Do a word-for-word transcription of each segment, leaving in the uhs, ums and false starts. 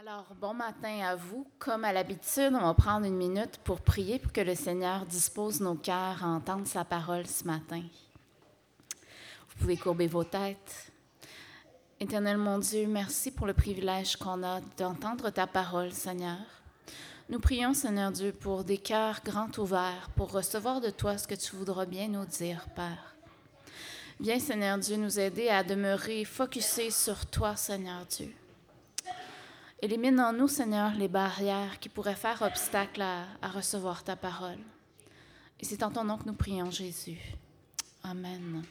Alors, bon matin à vous. Comme à l'habitude, on va prendre une minute pour prier pour que le Seigneur dispose nos cœurs à entendre sa parole ce matin. Vous pouvez courber vos têtes. Éternel mon Dieu, merci pour le privilège qu'on a d'entendre ta parole, Seigneur. Nous prions, Seigneur Dieu, pour des cœurs grands ouverts, pour recevoir de toi ce que tu voudras bien nous dire, Père. Viens, Seigneur Dieu, nous aider à demeurer focusés sur toi, Seigneur Dieu. Élimine en nous, Seigneur, les barrières qui pourraient faire obstacle à, à recevoir ta parole. Et c'est en ton nom que nous prions, Jésus. Amen.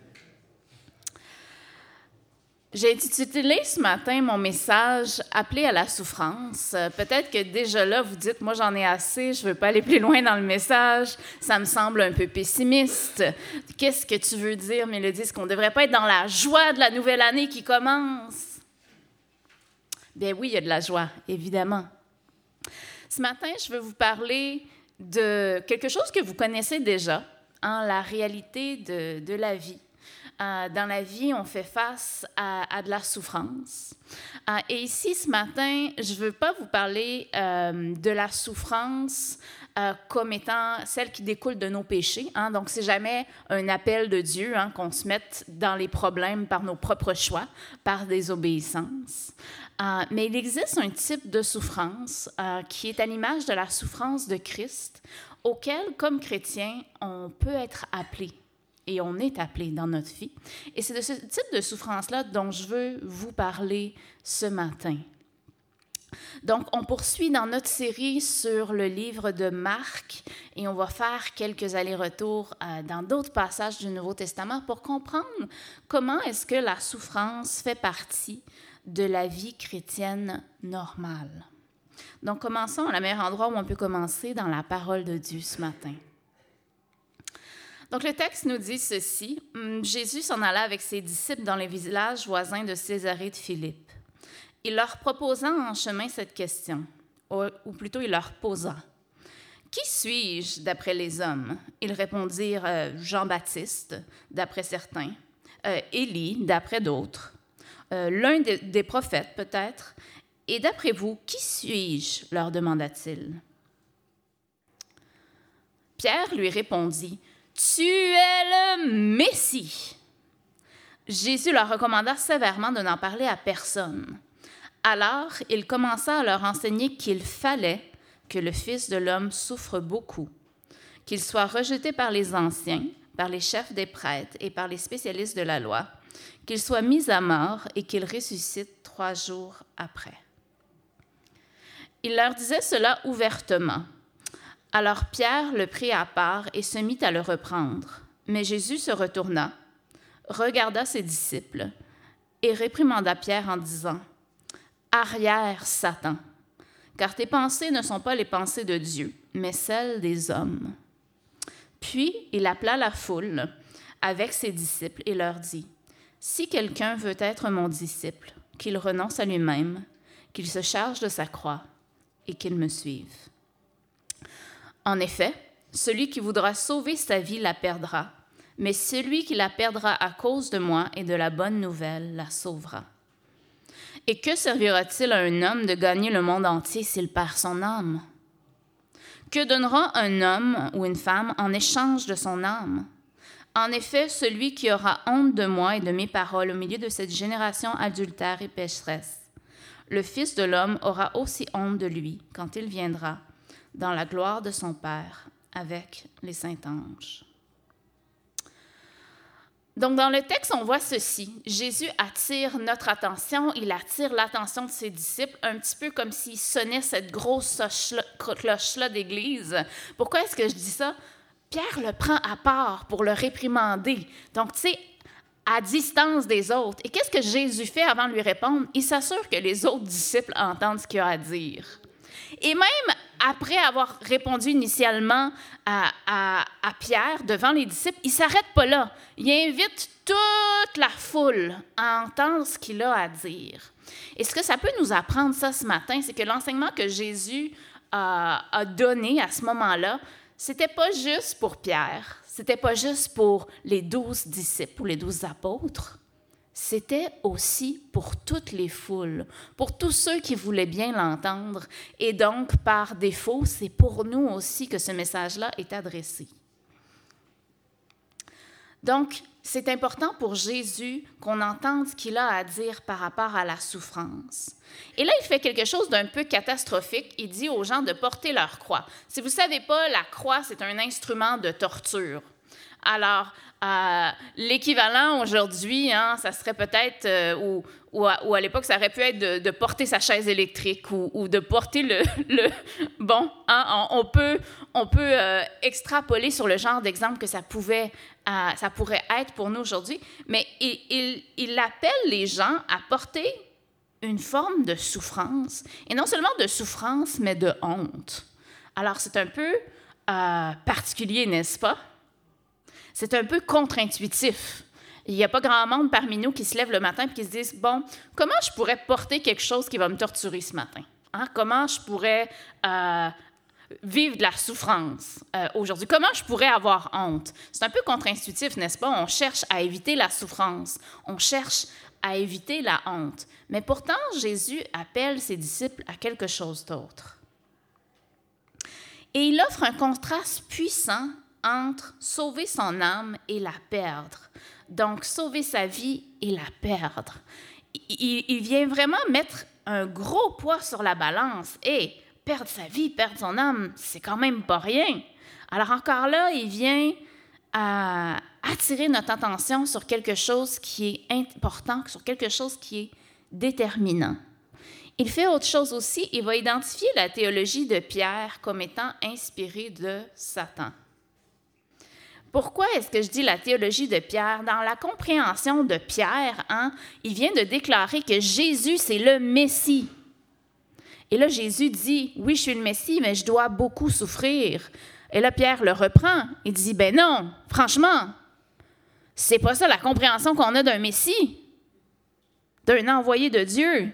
J'ai intitulé ce matin mon message « Appelé à la souffrance ». Peut-être que déjà là, vous dites « Moi, j'en ai assez, je ne veux pas aller plus loin dans le message. Ça me semble un peu pessimiste. Qu'est-ce que tu veux dire, Mélodie? Est-ce qu'on ne devrait pas être dans la joie de la nouvelle année qui commence? » Bien oui, il y a de la joie, évidemment. Ce matin, je veux vous parler de quelque chose que vous connaissez déjà, hein, la réalité de, de la vie. Euh, dans la vie, on fait face à, à de la souffrance. Euh, et ici, ce matin, je ne veux pas vous parler euh, de la souffrance euh, comme étant celle qui découle de nos péchés. Hein. Donc, c'est jamais un appel de Dieu hein, qu'on se mette dans les problèmes par nos propres choix, par désobéissance. Euh, mais il existe un type de souffrance euh, qui est à l'image de la souffrance de Christ, auquel, comme chrétien, on peut être appelé. Et on est appelé dans notre vie. Et c'est de ce type de souffrance-là dont je veux vous parler ce matin. Donc, on poursuit dans notre série sur le livre de Marc et on va faire quelques allers-retours euh, dans d'autres passages du Nouveau Testament pour comprendre comment est-ce que la souffrance fait partie de la vie chrétienne normale. Donc, commençons à le meilleur endroit où on peut commencer dans la parole de Dieu ce matin. Donc, le texte nous dit ceci. Jésus s'en alla avec ses disciples dans les villages voisins de Césarée de Philippe. Il leur proposa en chemin cette question, ou plutôt il leur posa. « Qui suis-je d'après les hommes? » Ils répondirent euh, « Jean-Baptiste, d'après certains, euh, Élie, d'après d'autres, euh, l'un des, des prophètes peut-être. Et d'après vous, qui suis-je? » leur demanda-t-il. Pierre lui répondit « Tu es le Messie. » Jésus leur recommanda sévèrement de n'en parler à personne. Alors, il commença à leur enseigner qu'il fallait que le Fils de l'homme souffre beaucoup, qu'il soit rejeté par les anciens, par les chefs des prêtres et par les spécialistes de la loi, qu'il soit mis à mort et qu'il ressuscite trois jours après. Il leur disait cela ouvertement. Alors Pierre le prit à part et se mit à le reprendre. Mais Jésus se retourna, regarda ses disciples et réprimanda Pierre en disant « Arrière, Satan, car tes pensées ne sont pas les pensées de Dieu, mais celles des hommes. » Puis il appela la foule avec ses disciples et leur dit « Si quelqu'un veut être mon disciple, qu'il renonce à lui-même, qu'il se charge de sa croix et qu'il me suive. » En effet, celui qui voudra sauver sa vie la perdra, mais celui qui la perdra à cause de moi et de la bonne nouvelle la sauvera. Et que servira-t-il à un homme de gagner le monde entier s'il perd son âme? Que donnera un homme ou une femme en échange de son âme? En effet, celui qui aura honte de moi et de mes paroles au milieu de cette génération adultère et pécheresse, le Fils de l'homme aura aussi honte de lui quand il viendra dans la gloire de son Père avec les saints anges. Donc, dans le texte, on voit ceci. Jésus attire notre attention, il attire l'attention de ses disciples, un petit peu comme s'il sonnait cette grosse cloche-là d'église. Pourquoi est-ce que je dis ça? Pierre le prend à part pour le réprimander. Donc, tu sais, à distance des autres. Et qu'est-ce que Jésus fait avant de lui répondre? Il s'assure que les autres disciples entendent ce qu'il a à dire. Et même après avoir répondu initialement à, à, à Pierre devant les disciples, il ne s'arrête pas là. Il invite toute la foule à entendre ce qu'il a à dire. Et ce que ça peut nous apprendre, ça, ce matin, c'est que l'enseignement que Jésus a, a donné à ce moment-là, ce n'était pas juste pour Pierre, ce n'était pas juste pour les douze disciples ou les douze apôtres, c'était aussi pour toutes les foules, pour tous ceux qui voulaient bien l'entendre. Et donc, par défaut, c'est pour nous aussi que ce message-là est adressé. Donc, c'est important pour Jésus qu'on entende ce qu'il a à dire par rapport à la souffrance. Et là, il fait quelque chose d'un peu catastrophique. Il dit aux gens de porter leur croix. Si vous ne savez pas, la croix, c'est un instrument de torture. Alors, euh, l'équivalent aujourd'hui, hein, ça serait peut-être, euh, ou, ou, à, ou à l'époque, ça aurait pu être de, de porter sa chaise électrique ou, ou de porter le... le bon, hein, on, on peut, on peut euh, extrapoler sur le genre d'exemple que ça, pouvait, euh, ça pourrait être pour nous aujourd'hui, mais il, il, il appelle les gens à porter une forme de souffrance, et non seulement de souffrance, mais de honte. Alors, c'est un peu euh, particulier, n'est-ce pas? C'est un peu contre-intuitif. Il n'y a pas grand monde parmi nous qui se lève le matin et qui se disent « Bon, comment je pourrais porter quelque chose qui va me torturer ce matin? Hein? Comment je pourrais euh, vivre de la souffrance euh, aujourd'hui? Comment je pourrais avoir honte? » C'est un peu contre-intuitif, n'est-ce pas? On cherche à éviter la souffrance. On cherche à éviter la honte. Mais pourtant, Jésus appelle ses disciples à quelque chose d'autre. Et il offre un contraste puissant entre sauver son âme et la perdre. Donc, sauver sa vie et la perdre. Il, il vient vraiment mettre un gros poids sur la balance. Et perdre sa vie, perdre son âme, c'est quand même pas rien. Alors encore là, il vient à attirer notre attention sur quelque chose qui est important, sur quelque chose qui est déterminant. Il fait autre chose aussi, il va identifier la théologie de Pierre comme étant inspirée de Satan. Pourquoi est-ce que je dis la théologie de Pierre? Dans la compréhension de Pierre, hein, il vient de déclarer que Jésus, c'est le Messie. Et là, Jésus dit, oui, je suis le Messie, mais je dois beaucoup souffrir. Et là, Pierre le reprend. Il dit, ben non, franchement, c'est pas ça la compréhension qu'on a d'un Messie, d'un envoyé de Dieu.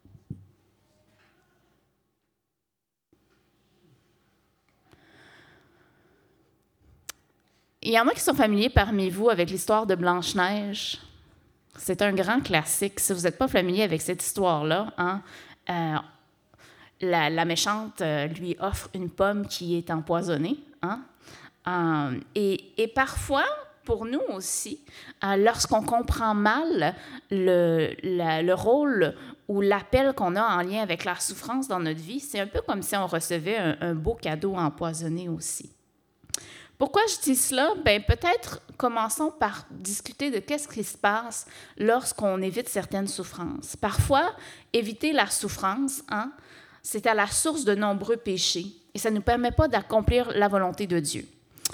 Il y en a qui sont familiers parmi vous avec l'histoire de Blanche-Neige. C'est un grand classique. Si vous n'êtes pas familier avec cette histoire-là, hein, euh, la, la méchante euh, lui offre une pomme qui est empoisonnée. Hein, euh, et, et parfois, pour nous aussi, euh, lorsqu'on comprend mal le, la, le rôle ou l'appel qu'on a en lien avec la souffrance dans notre vie, c'est un peu comme si on recevait un, un beau cadeau empoisonné aussi. Pourquoi je dis cela? Bien, peut-être commençons par discuter de qu'est-ce qui se passe lorsqu'on évite certaines souffrances. Parfois, éviter la souffrance, hein, c'est à la source de nombreux péchés et ça ne nous permet pas d'accomplir la volonté de Dieu.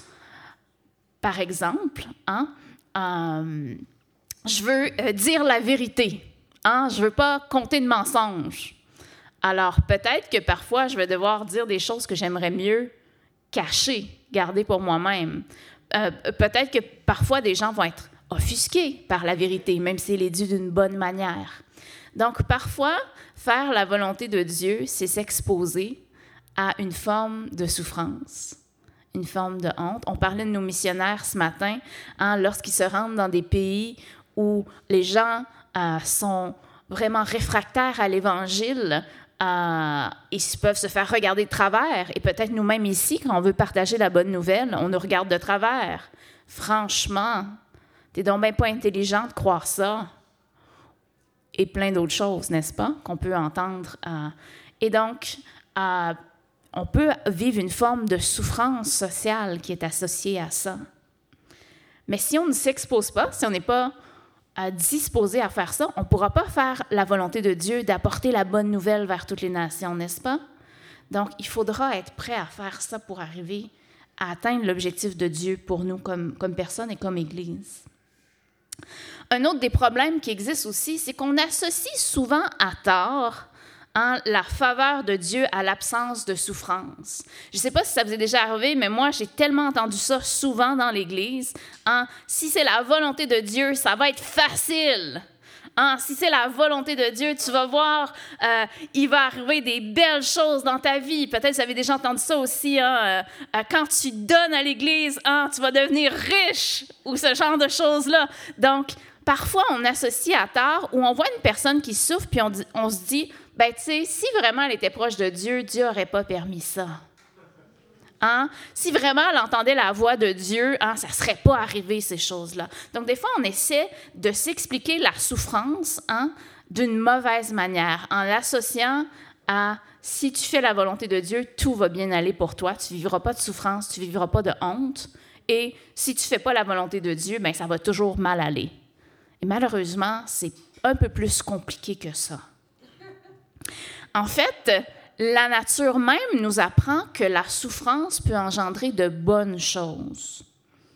Par exemple, hein, euh, je veux euh, dire la vérité, hein, je ne veux pas compter de mensonges. Alors, peut-être que parfois, je vais devoir dire des choses que j'aimerais mieux cacher, garder pour moi-même. Euh, peut-être que parfois, des gens vont être offusqués par la vérité, même si elle est due d'une bonne manière. Donc, parfois, faire la volonté de Dieu, c'est s'exposer à une forme de souffrance, une forme de honte. On parlait de nos missionnaires ce matin, hein, lorsqu'ils se rendent dans des pays où les gens euh, sont vraiment réfractaires à l'Évangile, Euh, ils peuvent se faire regarder de travers. Et peut-être nous-mêmes ici, quand on veut partager la bonne nouvelle, on nous regarde de travers. Franchement, t'es donc bien pas intelligent de croire ça. Et plein d'autres choses, n'est-ce pas, qu'on peut entendre. Euh, et donc, euh, on peut vivre une forme de souffrance sociale qui est associée à ça. Mais si on ne s'expose pas, si on n'est pas à disposer à faire ça, on ne pourra pas faire la volonté de Dieu d'apporter la bonne nouvelle vers toutes les nations, n'est-ce pas? Donc, il faudra être prêt à faire ça pour arriver à atteindre l'objectif de Dieu pour nous comme, comme personne et comme Église. Un autre des problèmes qui existe aussi, c'est qu'on associe souvent à tort hein, la faveur de Dieu à l'absence de souffrance. Je ne sais pas si ça vous est déjà arrivé, mais moi, j'ai tellement entendu ça souvent dans l'Église. Hein, si c'est la volonté de Dieu, ça va être facile. Hein, si c'est la volonté de Dieu, tu vas voir, euh, il va arriver des belles choses dans ta vie. Peut-être que vous avez déjà entendu ça aussi. Hein, euh, quand tu donnes à l'Église, hein, tu vas devenir riche ou ce genre de choses-là. Donc, Parfois, on associe à tort ou on voit une personne qui souffre puis on, dit, on se dit, ben tu sais, si vraiment elle était proche de Dieu, Dieu n'aurait pas permis ça. Hein? Si vraiment elle entendait la voix de Dieu, hein, ça ne serait pas arrivé ces choses-là. Donc, des fois, on essaie de s'expliquer la souffrance hein, d'une mauvaise manière en l'associant à si tu fais la volonté de Dieu, tout va bien aller pour toi, tu ne vivras pas de souffrance, tu ne vivras pas de honte. Et si tu ne fais pas la volonté de Dieu, bien, ça va toujours mal aller. Et malheureusement, c'est un peu plus compliqué que ça. En fait, la nature même nous apprend que la souffrance peut engendrer de bonnes choses.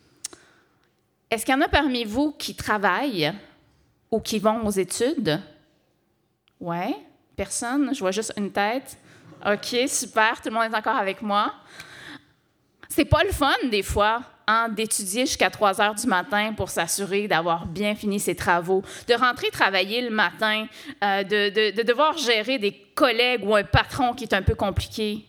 Est-ce qu'il y en a parmi vous qui travaillent ou qui vont aux études? Oui? Personne? Je vois juste une tête. OK, super, tout le monde est encore avec moi. C'est pas le fun, des fois, hein, d'étudier jusqu'à trois heures du matin pour s'assurer d'avoir bien fini ses travaux, de rentrer travailler le matin, euh, de, de, de devoir gérer des collègues ou un patron qui est un peu compliqué.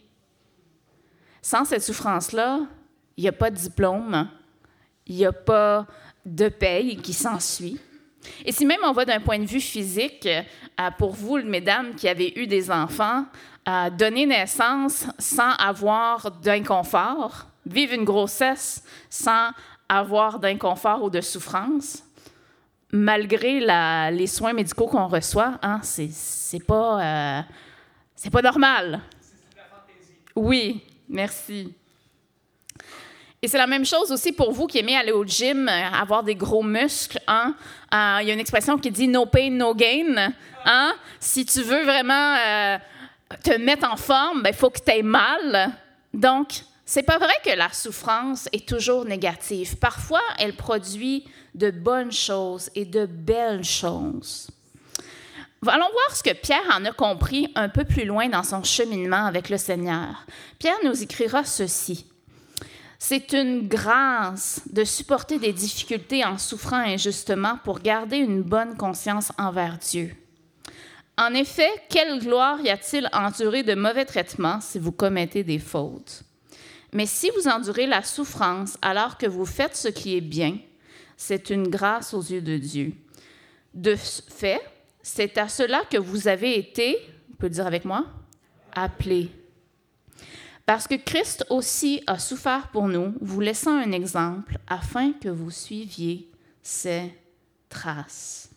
Sans cette souffrance-là, il n'y a pas de diplôme, il n'y a pas de paye qui s'ensuit. Et si même on va d'un point de vue physique, euh, pour vous, mesdames qui avez eu des enfants, euh, donner naissance sans avoir d'inconfort, vivre une grossesse sans avoir d'inconfort ou de souffrance, malgré la, les soins médicaux qu'on reçoit, hein, c'est, c'est pas, euh, c'est pas normal. C'est de la fantaisie. Oui, merci. Et c'est la même chose aussi pour vous qui aimez aller au gym, avoir des gros muscles. Hein? Euh, il y a une expression qui dit « no pain, no gain hein? ». Si tu veux vraiment euh, te mettre en forme, il faut que tu aies mal. Donc, c'est pas vrai que la souffrance est toujours négative. Parfois, elle produit de bonnes choses et de belles choses. Allons voir ce que Pierre en a compris un peu plus loin dans son cheminement avec le Seigneur. Pierre nous écrira ceci. C'est une grâce de supporter des difficultés en souffrant injustement pour garder une bonne conscience envers Dieu. En effet, quelle gloire y a-t-il à endurer de mauvais traitements si vous commettez des fautes? Mais si vous endurez la souffrance alors que vous faites ce qui est bien, c'est une grâce aux yeux de Dieu. De fait, c'est à cela que vous avez été, vous pouvez le dire avec moi, appelés. Parce que Christ aussi a souffert pour nous, vous laissant un exemple, afin que vous suiviez ses traces.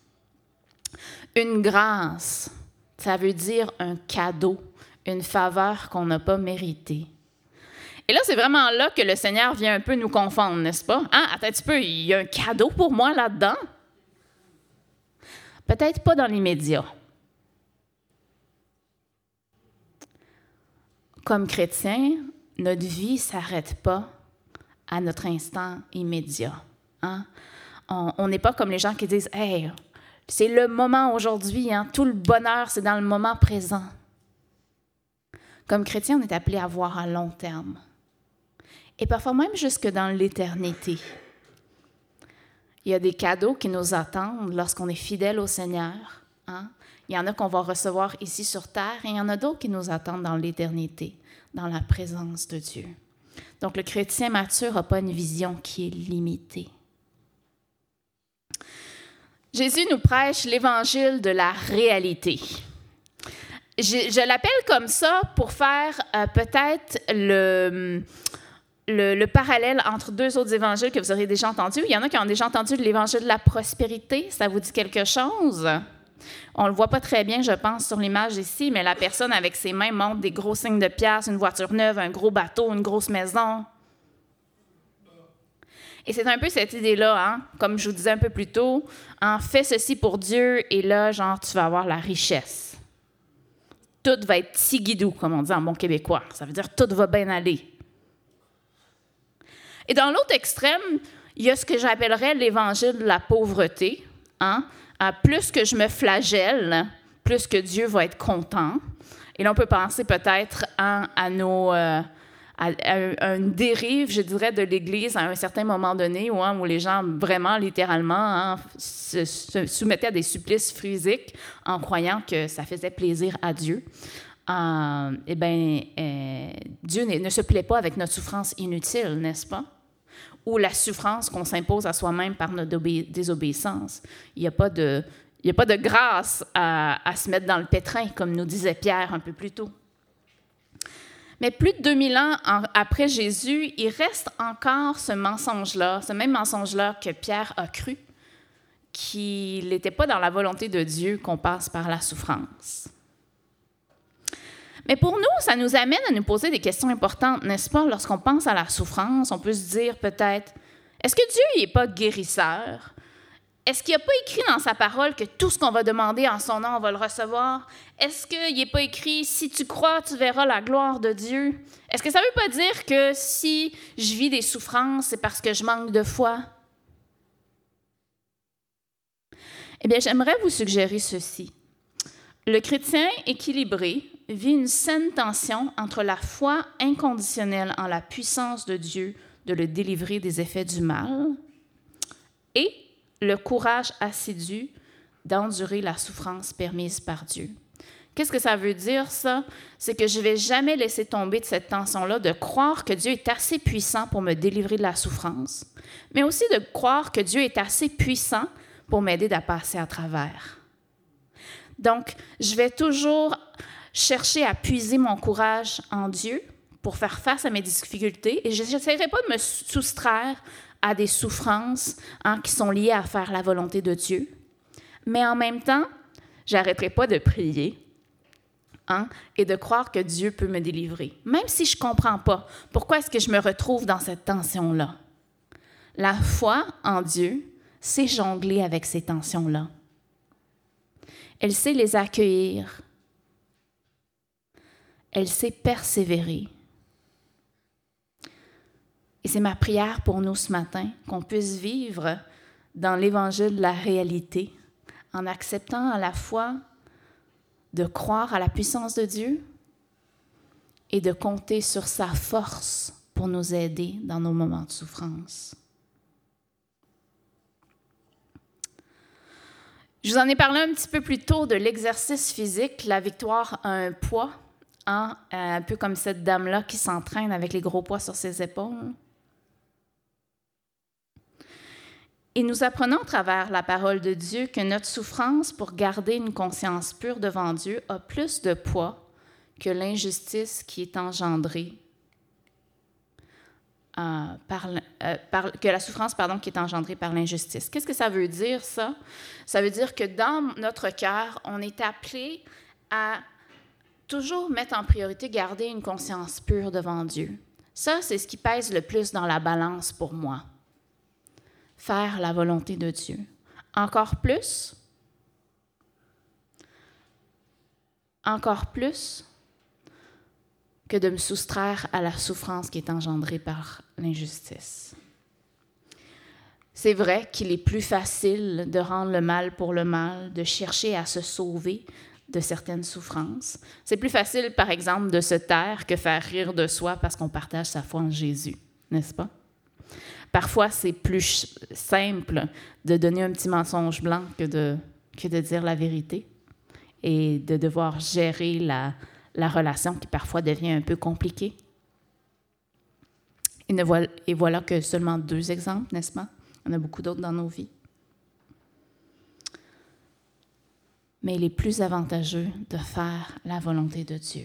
Une grâce, ça veut dire un cadeau, une faveur qu'on n'a pas méritée. Et là, c'est vraiment là que le Seigneur vient un peu nous confondre, n'est-ce pas? Hein? Attends un petit peu, il y a un cadeau pour moi là-dedans? Peut-être pas dans l'immédiat. Comme chrétiens, notre vie ne s'arrête pas à notre instant immédiat. Hein? On n'est pas comme les gens qui disent « Hey, c'est le moment aujourd'hui, hein? Tout le bonheur, c'est dans le moment présent. » Comme chrétiens, on est appelés à voir à long terme. Et parfois même jusque dans l'éternité. Il y a des cadeaux qui nous attendent lorsqu'on est fidèle au Seigneur. Hein? Il y en a qu'on va recevoir ici sur terre et il y en a d'autres qui nous attendent dans l'éternité, dans la présence de Dieu. Donc, le chrétien mature n'a pas une vision qui est limitée. Jésus nous prêche l'évangile de la réalité. Je, je l'appelle comme ça pour faire euh, peut-être le... Le, le parallèle entre deux autres évangiles que vous aurez déjà entendus. Il y en a qui ont déjà entendu l'évangile de la prospérité. Ça vous dit quelque chose? On ne le voit pas très bien, je pense, sur l'image ici, mais la personne avec ses mains montre des gros signes de pièces, une voiture neuve, un gros bateau, une grosse maison. Et c'est un peu cette idée-là, hein? Comme je vous disais un peu plus tôt, hein, fais ceci pour Dieu et là, genre, tu vas avoir la richesse. Tout va être tigidou, comme on dit en bon québécois. Ça veut dire tout va bien aller. Et dans l'autre extrême, il y a ce que j'appellerais l'évangile de la pauvreté. Hein? À plus que je me flagelle, plus que Dieu va être content. Et là, on peut penser peut-être hein, à, nos, euh, à, à une dérive, je dirais, de l'Église à un certain moment donné, où, hein, où les gens vraiment, littéralement, hein, se, se soumettaient à des supplices physiques en croyant que ça faisait plaisir à Dieu. Euh, eh bien, euh, Dieu ne se plaît pas avec notre souffrance inutile, n'est-ce pas? ou la souffrance qu'on s'impose à soi-même par notre obé- désobéissance. Il n'y a pas de, il n'y a pas de grâce à, à se mettre dans le pétrin, comme nous disait Pierre un peu plus tôt. Mais plus de deux mille ans en, après Jésus, il reste encore ce mensonge-là, ce même mensonge-là que Pierre a cru, qu'il n'était pas dans la volonté de Dieu qu'on passe par la souffrance. Mais pour nous, ça nous amène à nous poser des questions importantes, n'est-ce pas? Lorsqu'on pense à la souffrance, on peut se dire peut-être, est-ce que Dieu n'est pas guérisseur? Est-ce qu'il n'a pas écrit dans sa parole que tout ce qu'on va demander en son nom, on va le recevoir? Est-ce qu'il n'est pas écrit, si tu crois, tu verras la gloire de Dieu? Est-ce que ça ne veut pas dire que si je vis des souffrances, c'est parce que je manque de foi? Eh bien, j'aimerais vous suggérer ceci. Le chrétien équilibré vit une saine tension entre la foi inconditionnelle en la puissance de Dieu de le délivrer des effets du mal et le courage assidu d'endurer la souffrance permise par Dieu. Qu'est-ce que ça veut dire, ça? C'est que je ne vais jamais laisser tomber de cette tension-là, de croire que Dieu est assez puissant pour me délivrer de la souffrance, mais aussi de croire que Dieu est assez puissant pour m'aider à passer à travers. Donc, je vais toujours chercher à puiser mon courage en Dieu pour faire face à mes difficultés et je n'essaierai pas de me soustraire à des souffrances hein, qui sont liées à faire la volonté de Dieu. Mais en même temps, je n'arrêterai pas de prier hein, et de croire que Dieu peut me délivrer. Même si je ne comprends pas pourquoi est-ce que je me retrouve dans cette tension-là. La foi en Dieu, c'est jongler avec ces tensions-là. Elle sait les accueillir. Elle sait persévérer. Et c'est ma prière pour nous ce matin, qu'on puisse vivre dans l'évangile de la réalité, en acceptant à la fois de croire à la puissance de Dieu et de compter sur sa force pour nous aider dans nos moments de souffrance. Je vous en ai parlé un petit peu plus tôt de l'exercice physique. La victoire a un poids, hein, un peu comme cette dame-là qui s'entraîne avec les gros poids sur ses épaules. Et nous apprenons à travers la parole de Dieu que notre souffrance pour garder une conscience pure devant Dieu a plus de poids que l'injustice qui est engendrée euh, par, euh, par, que la souffrance pardon, qui est engendrée par l'injustice. Qu'est-ce que ça veut dire, ça? Ça veut dire que dans notre cœur, on est appelé à toujours mettre en priorité, garder une conscience pure devant Dieu. Ça, c'est ce qui pèse le plus dans la balance pour moi. Faire la volonté de Dieu. Encore plus, encore plus que de me soustraire à la souffrance qui est engendrée par l'injustice. C'est vrai qu'il est plus facile de rendre le mal pour le mal, de chercher à se sauver de certaines souffrances. C'est plus facile, par exemple, de se taire que faire rire de soi parce qu'on partage sa foi en Jésus, n'est-ce pas? Parfois, c'est plus simple de donner un petit mensonge blanc que de, que de dire la vérité et de devoir gérer la, la relation qui parfois devient un peu compliquée. Et, ne voilà, et voilà que seulement deux exemples, n'est-ce pas? Il y en a beaucoup d'autres dans nos vies. Mais il est plus avantageux de faire la volonté de Dieu.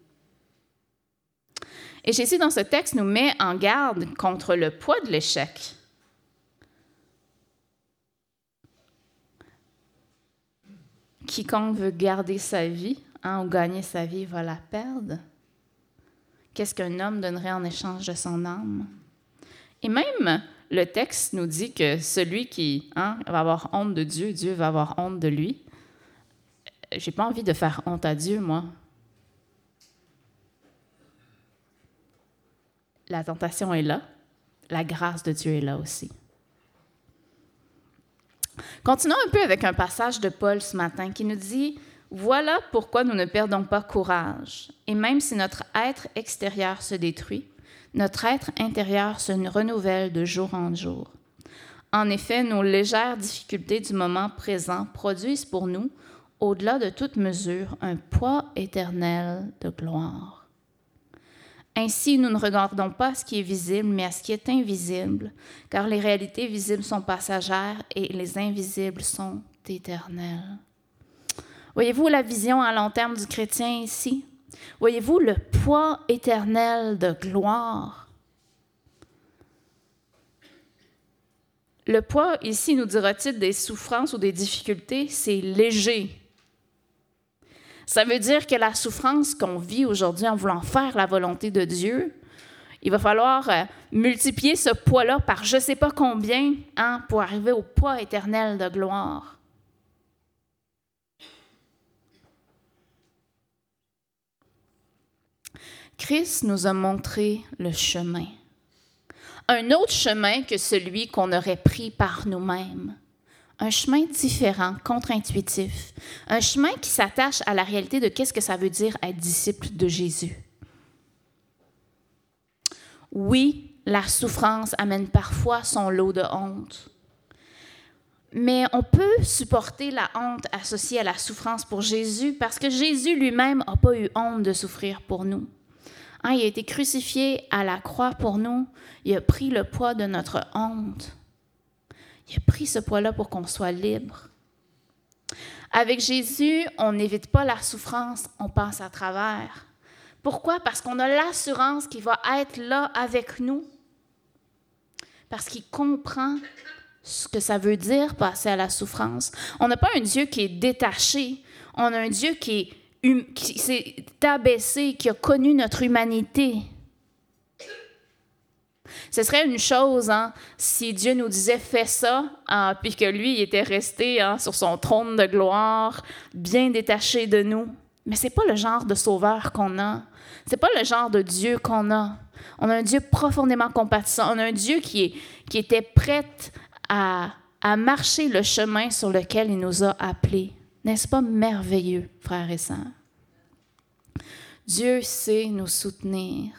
Et Jésus, dans ce texte, nous met en garde contre le poids de l'échec. Quiconque veut garder sa vie hein, ou gagner sa vie va la perdre. Qu'est-ce qu'un homme donnerait en échange de son âme? Et même, le texte nous dit que celui qui hein, va avoir honte de Dieu, Dieu va avoir honte de lui. J'ai pas envie de faire honte à Dieu, moi. La tentation est là. La grâce de Dieu est là aussi. Continuons un peu avec un passage de Paul ce matin qui nous dit « Voilà pourquoi nous ne perdons pas courage. Et même si notre être extérieur se détruit, notre être intérieur se renouvelle de jour en jour. En effet, nos légères difficultés du moment présent produisent pour nous, au-delà de toute mesure, un poids éternel de gloire. » Ainsi, nous ne regardons pas à ce qui est visible, mais à ce qui est invisible, car les réalités visibles sont passagères et les invisibles sont éternelles. Voyez-vous la vision à long terme du chrétien ici? Voyez-vous le poids éternel de gloire? Le poids, ici, nous dira-t-il, des souffrances ou des difficultés, c'est léger. Ça veut dire que la souffrance qu'on vit aujourd'hui en voulant faire la volonté de Dieu, il va falloir euh, multiplier ce poids-là par je ne sais pas combien hein, pour arriver au poids éternel de gloire. Christ nous a montré le chemin. Un autre chemin que celui qu'on aurait pris par nous-mêmes. Un chemin différent, contre-intuitif. Un chemin qui s'attache à la réalité de qu'est-ce que ça veut dire être disciple de Jésus. Oui, la souffrance amène parfois son lot de honte. Mais on peut supporter la honte associée à la souffrance pour Jésus parce que Jésus lui-même n'a pas eu honte de souffrir pour nous. Hein, il a été crucifié à la croix pour nous. Il a pris le poids de notre honte. Il a pris ce poids-là pour qu'on soit libre. Avec Jésus, on n'évite pas la souffrance, on passe à travers. Pourquoi? Parce qu'on a l'assurance qu'il va être là avec nous. Parce qu'il comprend ce que ça veut dire passer à la souffrance. On n'a pas un Dieu qui est détaché. On a un Dieu qui est Hum, qui s'est abaissé, qui a connu notre humanité. Ce serait une chose hein, si Dieu nous disait « fais ça hein, », puis que lui, il était resté hein, sur son trône de gloire, bien détaché de nous. Mais ce n'est pas le genre de sauveur qu'on a. Ce n'est pas le genre de Dieu qu'on a. On a un Dieu profondément compatissant. On a un Dieu qui, est, qui était prêt à, à marcher le chemin sur lequel il nous a appelés. N'est-ce pas merveilleux, frères et sœurs? Dieu sait nous soutenir.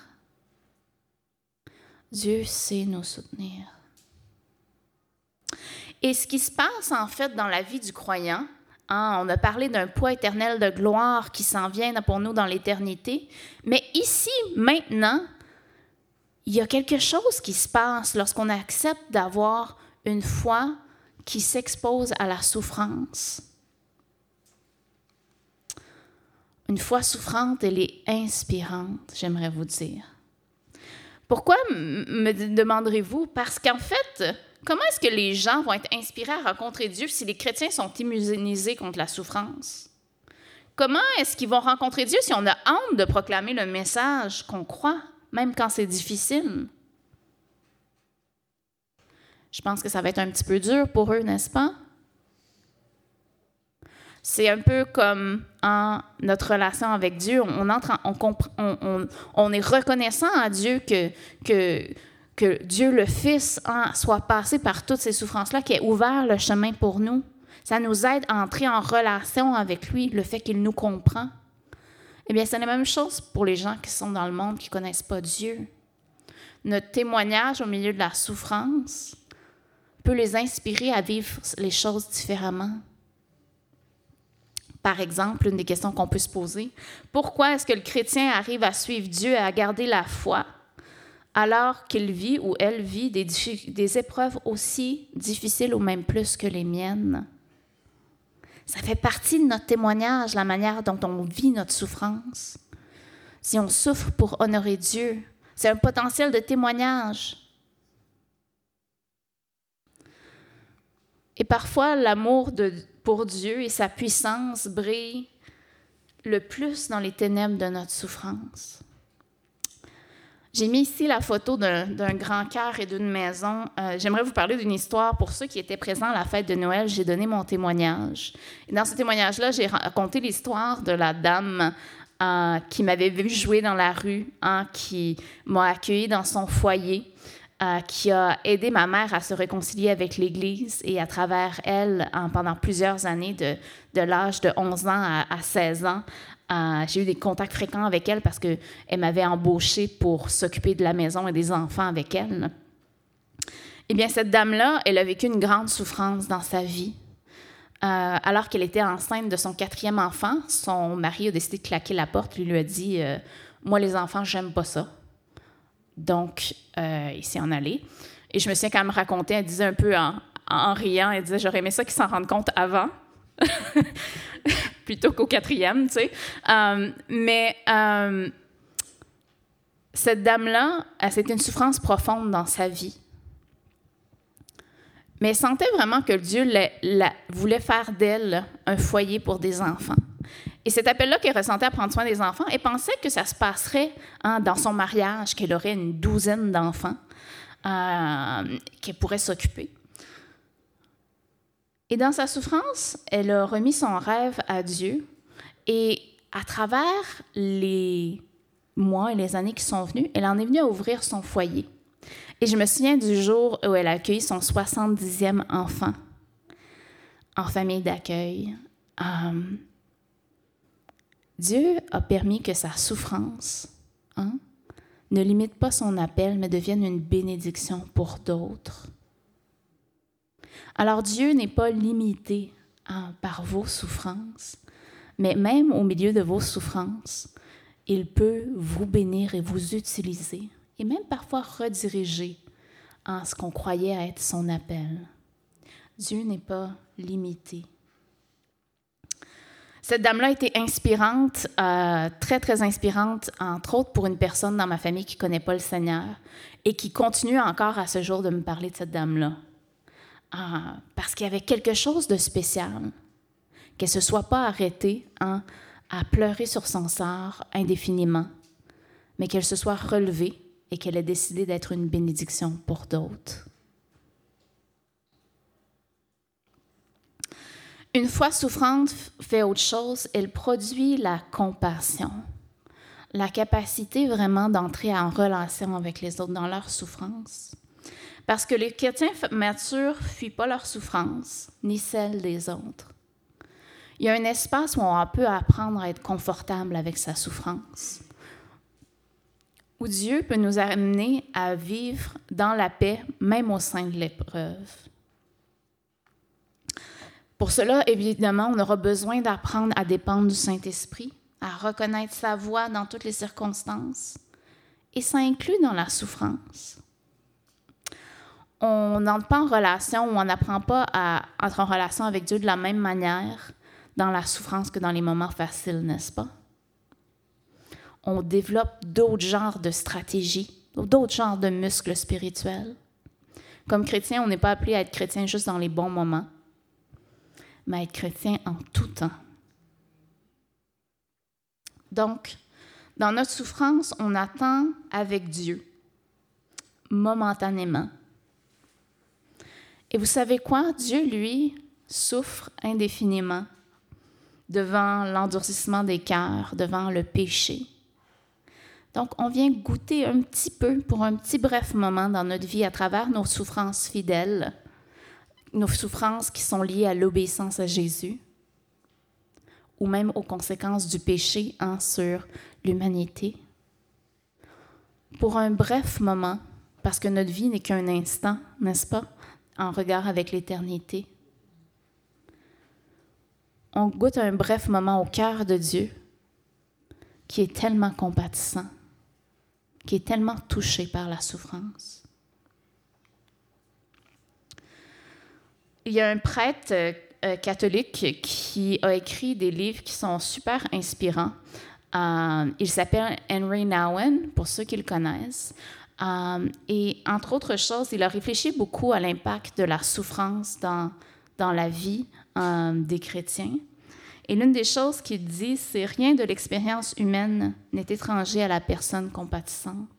Dieu sait nous soutenir. Et ce qui se passe, en fait, dans la vie du croyant, hein, on a parlé d'un poids éternel de gloire qui s'en vient pour nous dans l'éternité, mais ici, maintenant, il y a quelque chose qui se passe lorsqu'on accepte d'avoir une foi qui s'expose à la souffrance. Une foi souffrante, elle est inspirante, j'aimerais vous dire. Pourquoi, me demanderez-vous? Parce qu'en fait, comment est-ce que les gens vont être inspirés à rencontrer Dieu si les chrétiens sont immunisés contre la souffrance? Comment est-ce qu'ils vont rencontrer Dieu si on a honte de proclamer le message qu'on croit, même quand c'est difficile? Je pense que ça va être un petit peu dur pour eux, n'est-ce pas? C'est un peu comme en notre relation avec Dieu. On, entre en, on, compre, on, on, on est reconnaissant à Dieu que, que, que Dieu le Fils hein, soit passé par toutes ces souffrances-là, qui ait ouvert le chemin pour nous. Ça nous aide à entrer en relation avec lui, le fait qu'il nous comprend. Eh bien, c'est la même chose pour les gens qui sont dans le monde, qui ne connaissent pas Dieu. Notre témoignage au milieu de la souffrance peut les inspirer à vivre les choses différemment. Par exemple, une des questions qu'on peut se poser, pourquoi est-ce que le chrétien arrive à suivre Dieu et à garder la foi alors qu'il vit ou elle vit des, des épreuves aussi difficiles ou même plus que les miennes? Ça fait partie de notre témoignage, la manière dont on vit notre souffrance. Si on souffre pour honorer Dieu, c'est un potentiel de témoignage. Et parfois, l'amour de pour Dieu et sa puissance brille le plus dans les ténèbres de notre souffrance. J'ai mis ici la photo d'un, d'un grand cœur et d'une maison. Euh, j'aimerais vous parler d'une histoire. Pour ceux qui étaient présents à la fête de Noël, j'ai donné mon témoignage. Et dans ce témoignage-là, j'ai raconté l'histoire de la dame euh, qui m'avait vu jouer dans la rue, hein, qui m'a accueillie dans son foyer, Euh, qui a aidé ma mère à se réconcilier avec l'Église et à travers elle, en, pendant plusieurs années, de, de l'âge de onze ans à, à seize ans, euh, j'ai eu des contacts fréquents avec elle parce qu'elle m'avait embauchée pour s'occuper de la maison et des enfants avec elle. Eh bien, cette dame-là, elle a vécu une grande souffrance dans sa vie. Euh, alors qu'elle était enceinte de son quatrième enfant, son mari a décidé de claquer la porte, lui, lui a dit euh, « Moi, les enfants, j'aime pas ça. Donc, euh, il s'est en allé. Et je me souviens quand elle me racontait, elle disait un peu en, en riant, elle disait « J'aurais aimé ça qu'ils s'en rendent compte avant. » plutôt qu'au quatrième, tu sais. Euh, mais euh, cette dame-là, c'était une souffrance profonde dans sa vie. Mais elle sentait vraiment que Dieu la, la, voulait faire d'elle un foyer pour des enfants. Et cet appel-là qu'elle ressentait à prendre soin des enfants, elle pensait que ça se passerait hein, dans son mariage, qu'elle aurait une douzaine d'enfants euh, qu'elle pourrait s'occuper. Et dans sa souffrance, elle a remis son rêve à Dieu. Et à travers les mois et les années qui sont venus, elle en est venue à ouvrir son foyer. Et je me souviens du jour où elle a accueilli son soixante-dixième enfant en famille d'accueil. Euh, Dieu a permis que sa souffrance hein, ne limite pas son appel, mais devienne une bénédiction pour d'autres. Alors Dieu n'est pas limité hein, par vos souffrances, mais même au milieu de vos souffrances, il peut vous bénir et vous utiliser, et même parfois rediriger en ce qu'on croyait être son appel. Dieu n'est pas limité. Cette dame-là a été inspirante, euh, très, très inspirante, entre autres pour une personne dans ma famille qui ne connaît pas le Seigneur et qui continue encore à ce jour de me parler de cette dame-là. Euh, parce qu'il y avait quelque chose de spécial, qu'elle ne se soit pas arrêtée hein, à pleurer sur son sort indéfiniment, mais qu'elle se soit relevée et qu'elle ait décidé d'être une bénédiction pour d'autres. Une foi souffrante fait autre chose, elle produit la compassion, la capacité vraiment d'entrer en relation avec les autres dans leur souffrance. Parce que les chrétiens matures ne fuient pas leur souffrance, ni celle des autres. Il y a un espace où on peut apprendre à être confortable avec sa souffrance, où Dieu peut nous amener à vivre dans la paix, même au sein de l'épreuve. Pour cela, évidemment, on aura besoin d'apprendre à dépendre du Saint-Esprit, à reconnaître sa voix dans toutes les circonstances, et ça inclut dans la souffrance. On n'entre pas en relation ou on n'apprend pas à entrer en relation avec Dieu de la même manière dans la souffrance que dans les moments faciles, n'est-ce pas? On développe d'autres genres de stratégies, d'autres genres de muscles spirituels. Comme chrétien, on n'est pas appelé à être chrétien juste dans les bons moments, mais à être chrétien en tout temps. Donc, dans notre souffrance, on attend avec Dieu, momentanément. Et vous savez quoi? Dieu, lui, souffre indéfiniment devant l'endurcissement des cœurs, devant le péché. Donc, on vient goûter un petit peu, pour un petit bref moment dans notre vie, à travers nos souffrances fidèles, nos souffrances qui sont liées à l'obéissance à Jésus, ou même aux conséquences du péché hein, sur l'humanité. Pour un bref moment, parce que notre vie n'est qu'un instant, n'est-ce pas, en regard avec l'éternité. On goûte un bref moment au cœur de Dieu, qui est tellement compatissant, qui est tellement touché par la souffrance. Il y a un prêtre euh, catholique qui a écrit des livres qui sont super inspirants. Euh, il s'appelle Henry Nouwen, pour ceux qui le connaissent. Euh, et entre autres choses, il a réfléchi beaucoup à l'impact de la souffrance dans, dans la vie euh, des chrétiens. Et l'une des choses qu'il dit, c'est « Rien de l'expérience humaine n'est étranger à la personne compatissante ».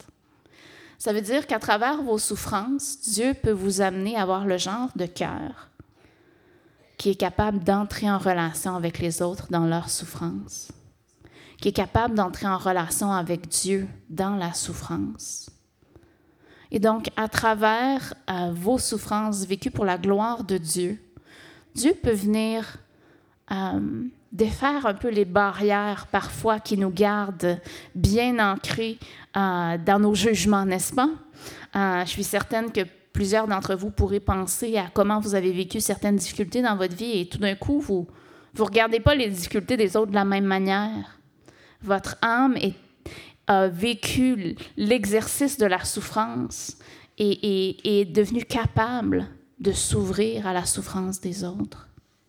Ça veut dire qu'à travers vos souffrances, Dieu peut vous amener à avoir le genre de cœur qui est capable d'entrer en relation avec les autres dans leur souffrance, qui est capable d'entrer en relation avec Dieu dans la souffrance. Et donc, à travers euh, vos souffrances vécues pour la gloire de Dieu, Dieu peut venir euh, défaire un peu les barrières parfois qui nous gardent bien ancrés euh, dans nos jugements, n'est-ce pas? Euh, je suis certaine que plusieurs d'entre vous pourraient penser à comment vous avez vécu certaines difficultés dans votre vie et tout d'un coup, vous ne regardez pas les difficultés des autres de la même manière. Votre âme est, a vécu l'exercice de la souffrance et, et, et est devenu capable de s'ouvrir à la souffrance des autres.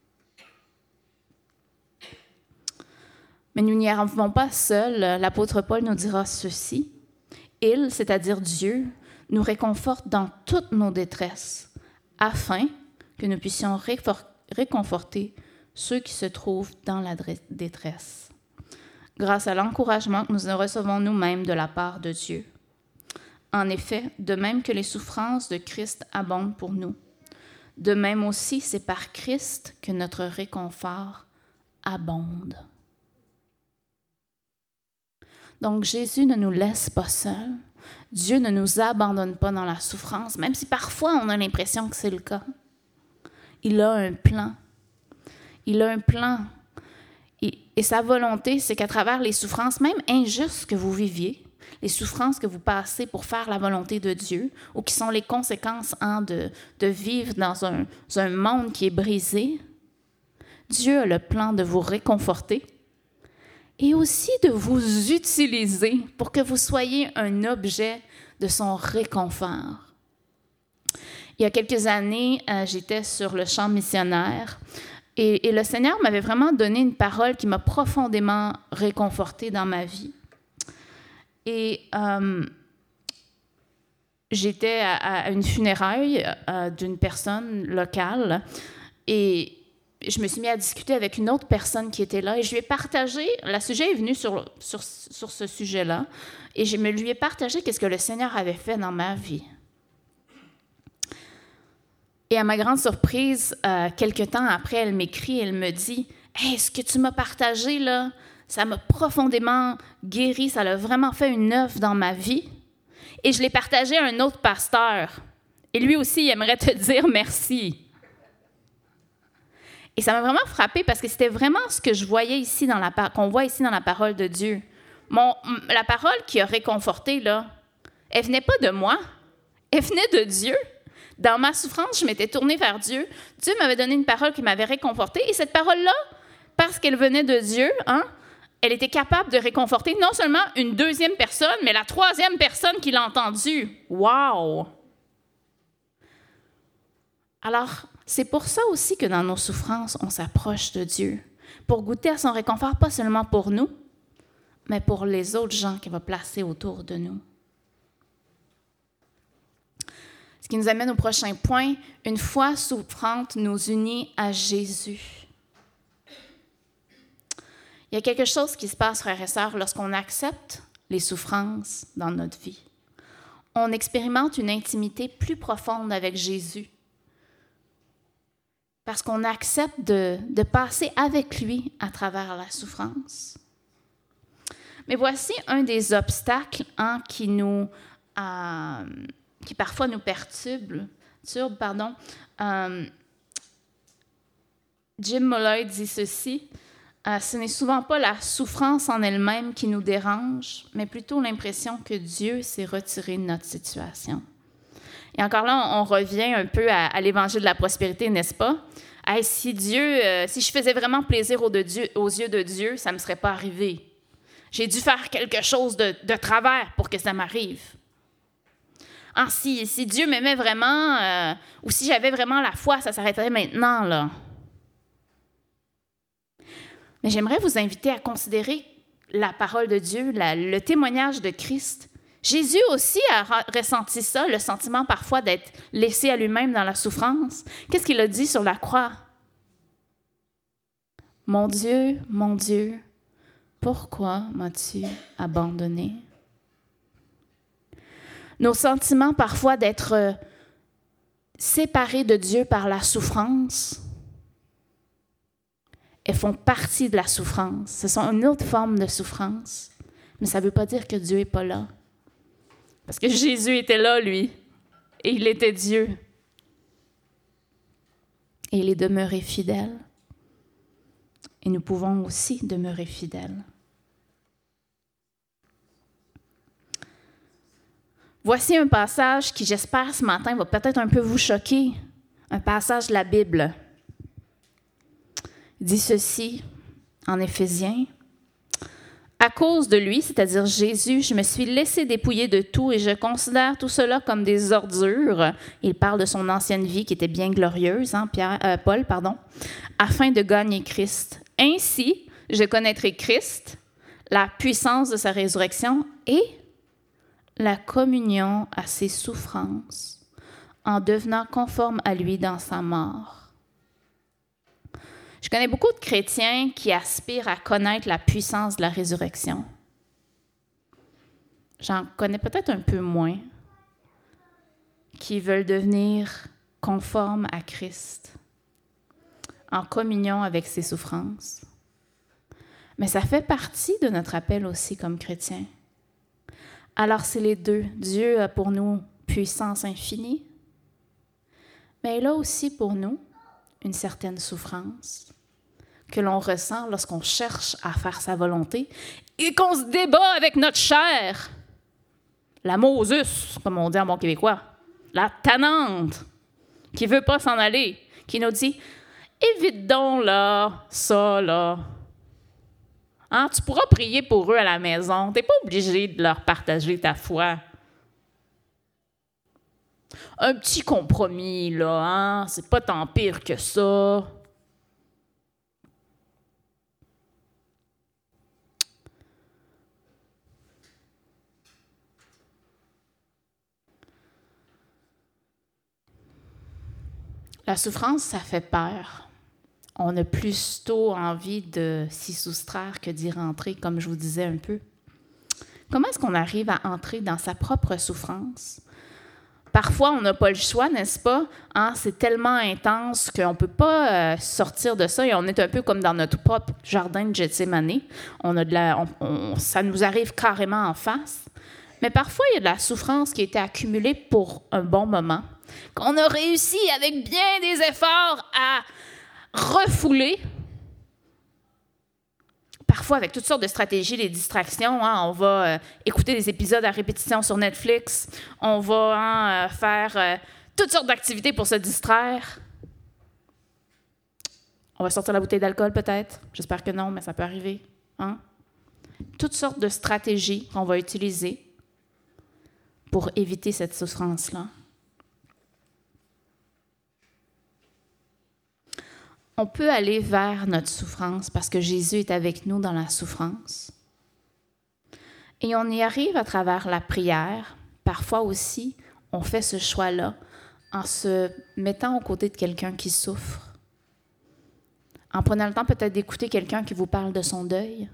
Mais nous n'y arrivons pas seuls. L'apôtre Paul nous dira ceci. Il, c'est-à-dire Dieu, nous réconforte dans toutes nos détresses, afin que nous puissions réfor- réconforter ceux qui se trouvent dans la détresse, grâce à l'encouragement que nous recevons nous-mêmes de la part de Dieu. En effet, de même que les souffrances de Christ abondent pour nous, de même aussi c'est par Christ que notre réconfort abonde. Donc Jésus ne nous laisse pas seuls. Dieu ne nous abandonne pas dans la souffrance, même si parfois on a l'impression que c'est le cas. Il a un plan. Il a un plan. Et, et sa volonté, c'est qu'à travers les souffrances, même injustes que vous viviez, les souffrances que vous passez pour faire la volonté de Dieu, ou qui sont les conséquences hein, de, de vivre dans un, un monde qui est brisé, Dieu a le plan de vous réconforter et aussi de vous utiliser pour que vous soyez un objet de son réconfort. Il y a quelques années, euh, j'étais sur le champ missionnaire et, et le Seigneur m'avait vraiment donné une parole qui m'a profondément réconfortée dans ma vie. Et euh, j'étais à, à une funéraille euh, d'une personne locale et je me suis mis à discuter avec une autre personne qui était là et je lui ai partagé, le sujet est venu sur, sur, sur ce sujet-là, et je me lui ai partagé qu'est-ce que le Seigneur avait fait dans ma vie. Et à ma grande surprise, euh, quelques temps après, elle m'écrit, elle me dit « Hey, ce que tu m'as partagé, là, ça m'a profondément guéri, ça a vraiment fait une œuvre dans ma vie. » Et je l'ai partagé à un autre pasteur. Et lui aussi, il aimerait te dire merci. Et ça m'a vraiment frappée parce que c'était vraiment ce que je voyais ici dans la qu'on voit ici dans la parole de Dieu. Mon, la parole qui a réconforté, là, elle venait pas de moi, elle venait de Dieu. Dans ma souffrance, je m'étais tournée vers Dieu. Dieu m'avait donné une parole qui m'avait réconfortée. Et cette parole-là, parce qu'elle venait de Dieu, hein, elle était capable de réconforter non seulement une deuxième personne, mais la troisième personne qui l'a entendue. Wow! Alors, c'est pour ça aussi que dans nos souffrances, on s'approche de Dieu, pour goûter à son réconfort, pas seulement pour nous, mais pour les autres gens qu'il va placer autour de nous. Ce qui nous amène au prochain point, une foi souffrante nous unit à Jésus. Il y a quelque chose qui se passe, frères et sœurs, lorsqu'on accepte les souffrances dans notre vie. On expérimente une intimité plus profonde avec Jésus. Parce qu'on accepte de, de passer avec lui à travers la souffrance. Mais voici un des obstacles hein, qui, nous, euh, qui parfois nous perturbe. Turbe, pardon. Euh, Jim Muller dit ceci, euh, « Ce n'est souvent pas la souffrance en elle-même qui nous dérange, mais plutôt l'impression que Dieu s'est retiré de notre situation. » Et encore là, on revient un peu à, à l'évangile de la prospérité, n'est-ce pas? Hey, si Dieu, euh, si je faisais vraiment plaisir aux, de Dieu, aux yeux de Dieu, ça ne me serait pas arrivé. J'ai dû faire quelque chose de, de travers pour que ça m'arrive. Ah, si, si Dieu m'aimait vraiment, euh, ou si j'avais vraiment la foi, ça s'arrêterait maintenant, là. Mais j'aimerais vous inviter à considérer la parole de Dieu, la, le témoignage de Christ. Jésus aussi a ressenti ça, le sentiment parfois d'être laissé à lui-même dans la souffrance. Qu'est-ce qu'il a dit sur la croix? « Mon Dieu, mon Dieu, pourquoi m'as-tu abandonné? » Nos sentiments parfois d'être séparés de Dieu par la souffrance, elles font partie de la souffrance. Ce sont une autre forme de souffrance, mais ça ne veut pas dire que Dieu n'est pas là. Parce que Jésus était là, lui, et il était Dieu. Et il est demeuré fidèle. Et nous pouvons aussi demeurer fidèles. Voici un passage qui, j'espère, ce matin, va peut-être un peu vous choquer. Un passage de la Bible. Il dit ceci en Éphésiens. « À cause de lui, c'est-à-dire Jésus, je me suis laissé dépouiller de tout et je considère tout cela comme des ordures. Il parle de son ancienne vie qui était bien glorieuse, hein, Pierre, euh, Paul, pardon, afin de gagner Christ. Ainsi, je connaîtrai Christ, la puissance de sa résurrection et la communion à ses souffrances, en devenant conforme à lui dans sa mort. Je connais beaucoup de chrétiens qui aspirent à connaître la puissance de la résurrection. J'en connais peut-être un peu moins qui veulent devenir conformes à Christ, en communion avec ses souffrances. Mais ça fait partie de notre appel aussi comme chrétiens. Alors c'est les deux. Dieu a pour nous puissance infinie, mais il a aussi pour nous une certaine souffrance que l'on ressent lorsqu'on cherche à faire sa volonté et qu'on se débat avec notre chair. La Moses, comme on dit en bon québécois, la tannante, qui ne veut pas s'en aller, qui nous dit « évite donc là, ça là. Hein, tu pourras prier pour eux à la maison, tu n'es pas obligé de leur partager ta foi. » Un petit compromis, là, hein? C'est pas tant pire que ça. La souffrance, ça fait peur. On a plutôt envie de s'y soustraire que d'y rentrer, comme je vous disais un peu. Comment est-ce qu'on arrive à entrer dans sa propre souffrance? Parfois, on n'a pas le choix, n'est-ce pas? Hein? C'est tellement intense qu'on ne peut pas euh, sortir de ça et on est un peu comme dans notre propre jardin de Gethsémani. On a de la, on, on, ça nous arrive carrément en face. Mais parfois, il y a de la souffrance qui a été accumulée pour un bon moment, qu'on a réussi avec bien des efforts à refouler. Parfois, avec toutes sortes de stratégies, des distractions, hein, on va euh, écouter des épisodes à répétition sur Netflix, on va hein, euh, faire euh, toutes sortes d'activités pour se distraire. On va sortir la bouteille d'alcool peut-être. J'espère que non, mais ça peut arriver. Hein? Toutes sortes de stratégies qu'on va utiliser pour éviter cette souffrance-là. On peut aller vers notre souffrance parce que Jésus est avec nous dans la souffrance. Et on y arrive à travers la prière. Parfois aussi, on fait ce choix-là en se mettant aux côtés de quelqu'un qui souffre. En prenant le temps peut-être d'écouter quelqu'un qui vous parle de son deuil,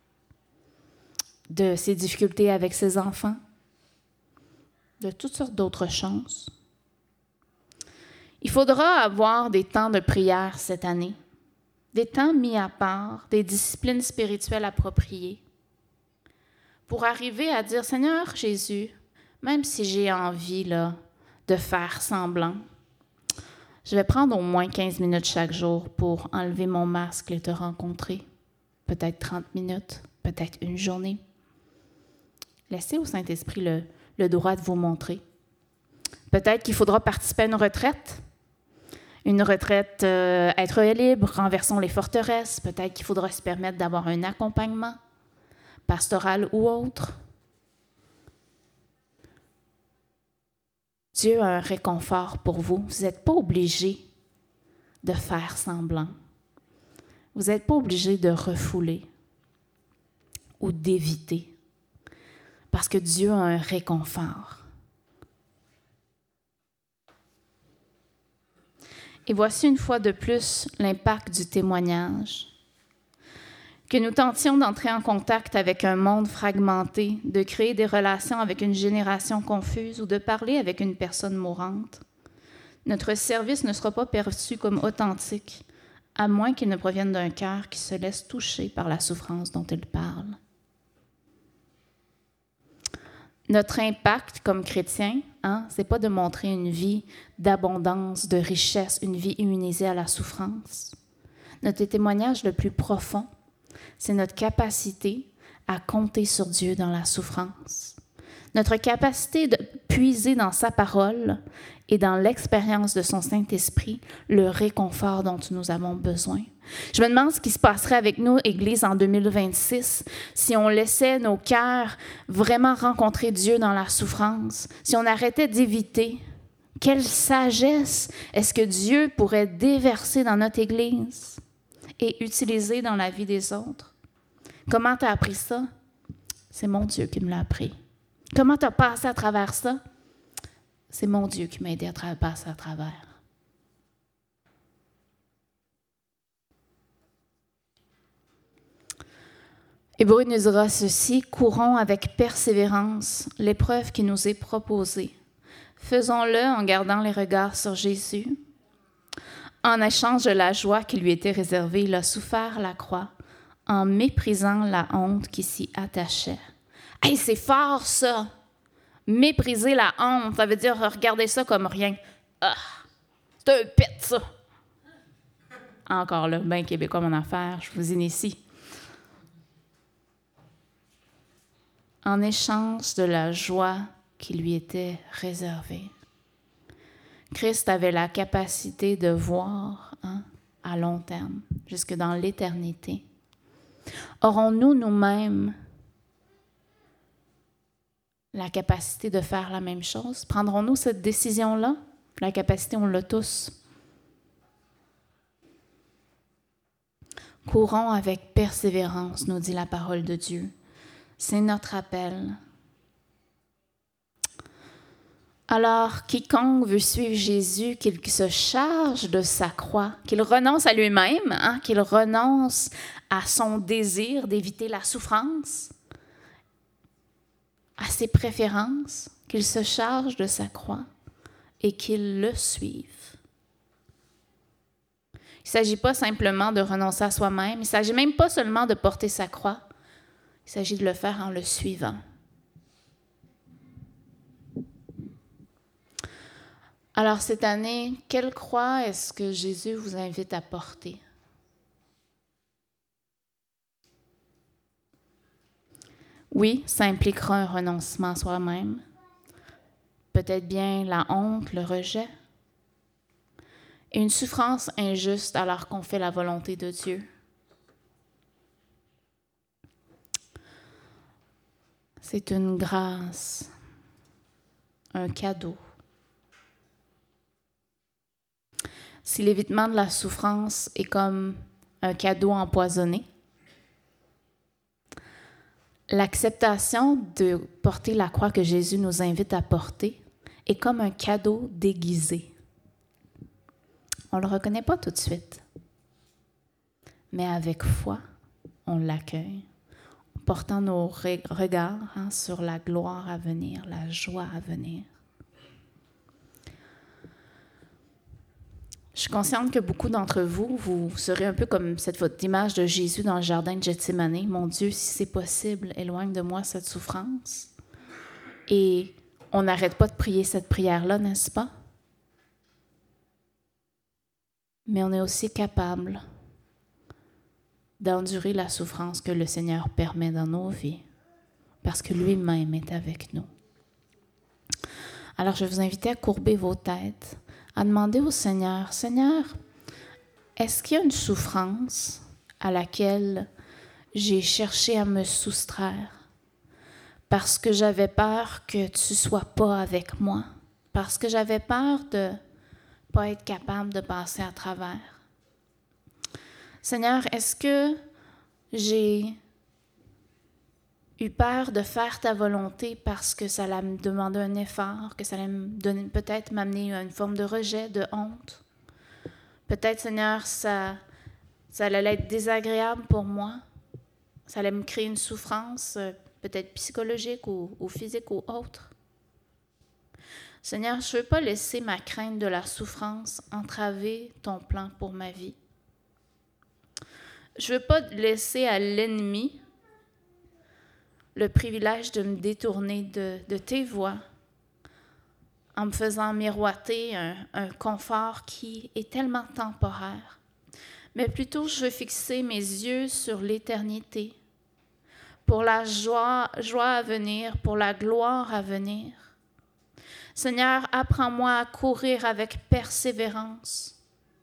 de ses difficultés avec ses enfants, de toutes sortes d'autres choses. Il faudra avoir des temps de prière cette année, des temps mis à part, des disciplines spirituelles appropriées, pour arriver à dire, Seigneur Jésus, même si j'ai envie là, de faire semblant, je vais prendre au moins quinze minutes chaque jour pour enlever mon masque et te rencontrer. Peut-être trente minutes, peut-être une journée. Laissez au Saint-Esprit le, le droit de vous montrer. Peut-être qu'il faudra participer à une retraite. Une retraite, euh, être libre, renversons les forteresses. Peut-être qu'il faudra se permettre d'avoir un accompagnement, pastoral ou autre. Dieu a un réconfort pour vous. Vous n'êtes pas obligé de faire semblant. Vous n'êtes pas obligé de refouler ou d'éviter. Parce que Dieu a un réconfort. Et voici une fois de plus l'impact du témoignage. Que nous tentions d'entrer en contact avec un monde fragmenté, de créer des relations avec une génération confuse ou de parler avec une personne mourante. Notre service ne sera pas perçu comme authentique, à moins qu'il ne provienne d'un cœur qui se laisse toucher par la souffrance dont il parle. Notre impact comme chrétien, hein, ce n'est pas de montrer une vie d'abondance, de richesse, une vie immunisée à la souffrance. Notre témoignage le plus profond, c'est notre capacité à compter sur Dieu dans la souffrance. Notre capacité de puiser dans sa parole et dans l'expérience de son Saint-Esprit le réconfort dont nous avons besoin. Je me demande ce qui se passerait avec nous, Église, en deux mille vingt-six, si on laissait nos cœurs vraiment rencontrer Dieu dans la souffrance, si on arrêtait d'éviter. Quelle sagesse est-ce que Dieu pourrait déverser dans notre Église et utiliser dans la vie des autres? Comment tu as appris ça? C'est mon Dieu qui me l'a appris. Comment tu as passé à travers ça? C'est mon Dieu qui m'a aidé à tra- passer à travers. Hébreu nous dira ceci: courons avec persévérance l'épreuve qui nous est proposée. Faisons-le en gardant les regards sur Jésus. En échange de la joie qui lui était réservée, il a souffert la croix en méprisant la honte qui s'y attachait. Hey, c'est fort ça! Mépriser la honte, ça veut dire regarder ça comme rien. Ah, c'est un pet, ça! Encore là, ben québécois mon affaire, je vous initie. En échange de la joie qui lui était réservée. Christ avait la capacité de voir hein, à long terme, jusque dans l'éternité. Aurons-nous nous-mêmes la capacité de faire la même chose? Prendrons-nous cette décision-là? La capacité, on l'a tous. Courons avec persévérance, nous dit la parole de Dieu. C'est notre appel. Alors, quiconque veut suivre Jésus, qu'il se charge de sa croix, qu'il renonce à lui-même, hein, qu'il renonce à son désir d'éviter la souffrance, à ses préférences, qu'il se charge de sa croix et qu'il le suive. Il ne s'agit pas simplement de renoncer à soi-même, il ne s'agit même pas seulement de porter sa croix, il s'agit de le faire en le suivant. Alors cette année, quelle croix est-ce que Jésus vous invite à porter? Oui, ça impliquera un renoncement à soi-même, peut-être bien la honte, le rejet, et une souffrance injuste alors qu'on fait la volonté de Dieu. C'est une grâce, un cadeau. Si l'évitement de la souffrance est comme un cadeau empoisonné, l'acceptation de porter la croix que Jésus nous invite à porter est comme un cadeau déguisé. On ne le reconnaît pas tout de suite, mais avec foi, on l'accueille, portant nos regards hein, sur la gloire à venir, la joie à venir. Je suis consciente que beaucoup d'entre vous, vous serez un peu comme cette votre image de Jésus dans le jardin de Gethsémani. Mon Dieu, si c'est possible, éloigne de moi cette souffrance. Et on n'arrête pas de prier cette prière-là, n'est-ce pas? Mais on est aussi capable d'endurer la souffrance que le Seigneur permet dans nos vies, parce que lui-même est avec nous. Alors, je vais vous inviter à courber vos têtes, à demander au Seigneur, « Seigneur, est-ce qu'il y a une souffrance à laquelle j'ai cherché à me soustraire parce que j'avais peur que tu ne sois pas avec moi, parce que j'avais peur de ne pas être capable de passer à travers? Seigneur, est-ce que j'ai eu peur de faire ta volonté parce que ça allait me demander un effort, que ça allait me donner, peut-être m'amener à une forme de rejet, de honte? Peut-être, Seigneur, ça, ça allait être désagréable pour moi. Ça allait me créer une souffrance, peut-être psychologique ou, ou physique ou autre. Seigneur, je ne veux pas laisser ma crainte de la souffrance entraver ton plan pour ma vie. Je ne veux pas laisser à l'ennemi le privilège de me détourner de, de tes voies en me faisant miroiter un, un confort qui est tellement temporaire. Mais plutôt, je veux fixer mes yeux sur l'éternité, pour la joie, joie à venir, pour la gloire à venir. Seigneur, apprends-moi à courir avec persévérance.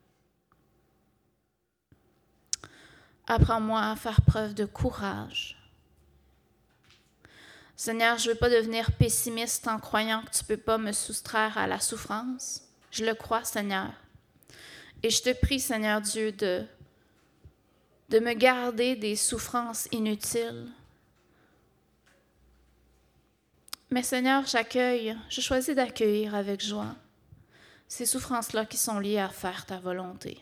Apprends-moi à faire preuve de courage. Seigneur, je ne veux pas devenir pessimiste en croyant que tu ne peux pas me soustraire à la souffrance. Je le crois, Seigneur. Et je te prie, Seigneur Dieu, de, de me garder des souffrances inutiles. Mais Seigneur, j'accueille, je choisis d'accueillir avec joie ces souffrances-là qui sont liées à faire ta volonté.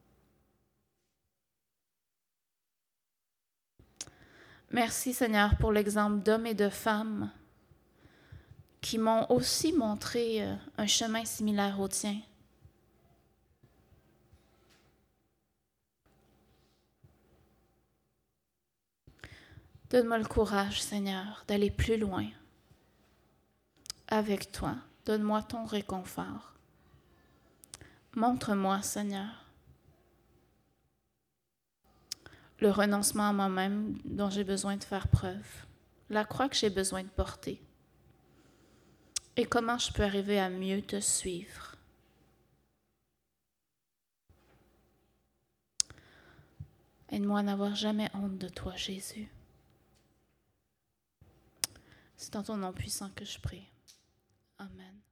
Merci, Seigneur, pour l'exemple d'hommes et de femmes qui m'ont aussi montré un chemin similaire au tien. Donne-moi le courage, Seigneur, d'aller plus loin avec toi. Donne-moi ton réconfort. Montre-moi, Seigneur, le renoncement à moi-même dont j'ai besoin de faire preuve, la croix que j'ai besoin de porter, et comment je peux arriver à mieux te suivre. Aide-moi à n'avoir jamais honte de toi, Jésus. C'est dans ton nom puissant que je prie. Amen.